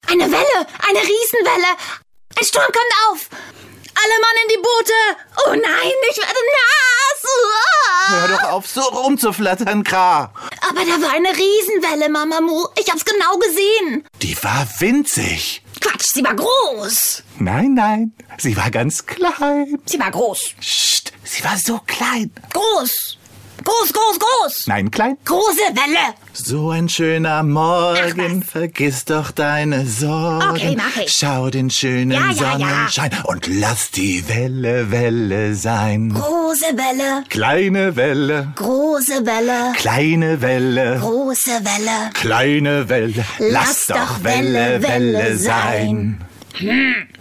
Eine Welle, eine Riesenwelle. Ein Sturm kommt auf. Alle Mann in die Boote. Oh nein, ich werde nass. Hör doch auf, so rumzuflattern, Kra. Aber da war eine Riesenwelle, Mamamoo. Ich hab's genau gesehen. Die war winzig. Quatsch, sie war groß. Nein, sie war ganz klein. Sie war groß. Psst, sie war so klein. Groß. Groß. Nein, klein. Große Welle. So ein schöner Morgen, vergiss doch deine Sorgen. Okay, mach ich. Schau den schönen Ja. Sonnenschein und lass die Welle sein. Große Welle. Kleine Welle, Große Welle. kleine Welle, Große Welle. kleine Welle, lass doch Welle sein.